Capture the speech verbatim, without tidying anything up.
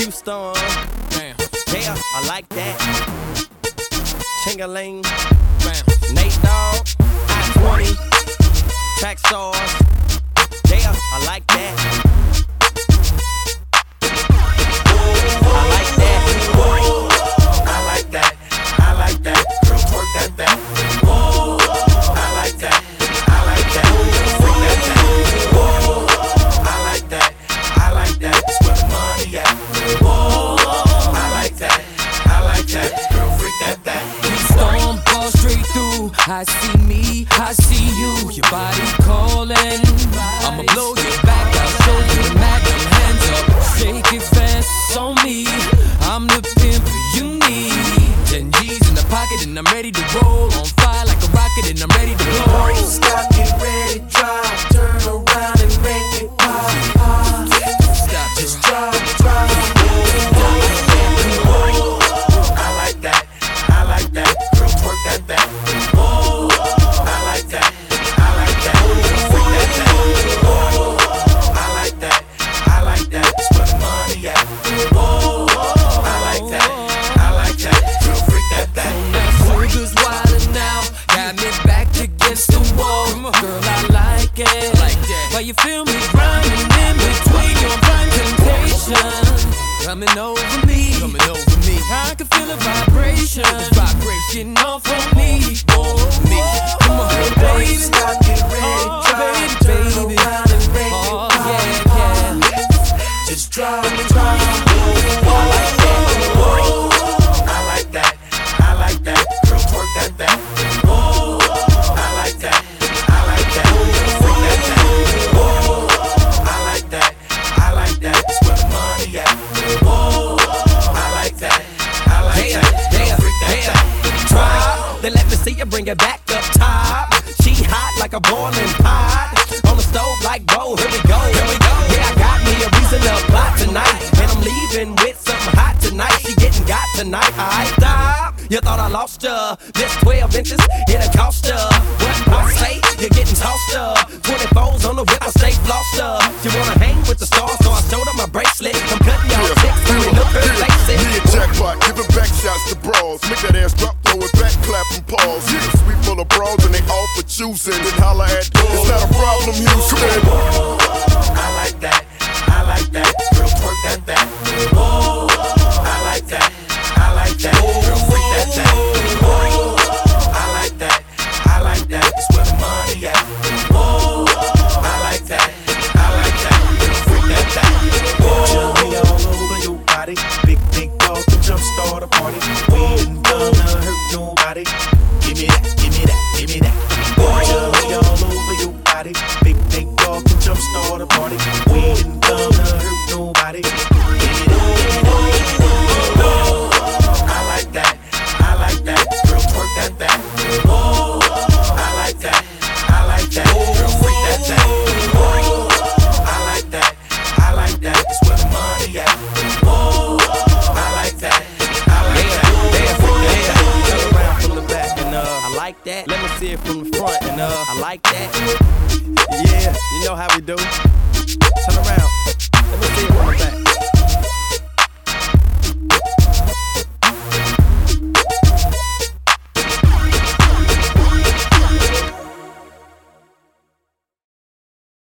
Houston. Damn. Yeah, I like that. Ching-a-ling. Bam. Nate Dogg. I twenty. Track stars. Yeah, I like that. I like that. I like that. I like that. Girl, twerk that back. Whoa. I like that. I like that. Freak that back. Whoa. I like that. I like that. That's where the money at. Whoa. I like that. I like that. Girl, freak that back. Storm ball straight through. I see me, I see you. Your body calling. I'ma blow your back. I'll show you the magnum. Hands up, shake it fast on me. I'm the pimp you need. Ten G's in the pocket and I'm ready to roll. On fire like a rocket and I'm ready to blow. Stop, get ready, drive. Turn around and make it pop, pop. Stop, Just drive, drive. Whoa. I like that. I like that. Girl, twerk that back. Whoa. I like that. I like that. Freak that back. Whoa. I like that. I like that. That's where the money at. Whoa. I like that. I like that. Girl, freak that back. Sugar's wildin' now, got me back against the wall. Girl, I like it. Like that. Why you feel me grinding in between your prime temptation? Coming over me, coming over me. I can feel the vibration, the vibration off on me, oh me. Come on, baby, Stop, get ready, oh, drive. baby, Turn baby. around and make it Oh pop, yeah, yeah. Just drive, drive. I like that. Whoa. I like that. I like that. Girl, twerk that back. Whoa. I like that. I like that. Freak that back. Whoa. I like that. I like that. That's where the money at. Whoa. I like that. I like Yeah, that. yeah, Freak that yeah. back. Drop. Then let me see you bring it back up top. She hot like a boiling pot. On the stove like bow. Here we go. Here we go. Yeah, I got me a reason to plot tonight. And I'm leaving with something hot tonight. She getting got tonight. I stop. You thought I lost ya. This twelve inches, it'll cost ya. What I say? You're getting tossed up. twenty-fours on the whip, I stay flossed up. You wanna hang with the stars, so I showed her my bracelet. I'm cutting y'all Yeah, chicks, yeah, look her yeah. face it. Me and Jackpot, giving back shots to bras. Make that ass drop, throw it back, clap and pause. Yeah, sweet full of bras and they all for choosing. Then holla at doors. It's not a problem, Houston. Whoa. I like that. I like that. Girl, twerk that back. Whoa. I like that. I like that. Girl, freak that back. Whoa. I like that. I like that. That's where the money at. Whoa. I like that. I like that. Girl, freak that back. Whoa. Jelly all over your body. Big, big dog to jumpstart a party. We ain't gonna hurt nobody. Give me that. Give me that. Give me that. Jelly all over your body. Big, big dog to jumpstart a party. We ain't gonna hurt nobody. Give me that. Give me that. Whoa. I like that. I like that. Girl, twerk that back. Whoa. I like that. I like that. Girl, freak that back. Whoa. I like that. I like that. That's where the money at. Whoa. I like that. I like that. Yeah, Freak that yeah, back. turn around from the back and uh, I like that. Let me see it from the front and uh, I like that. Yeah, you know how we do. Turn around. Let me see it from the back.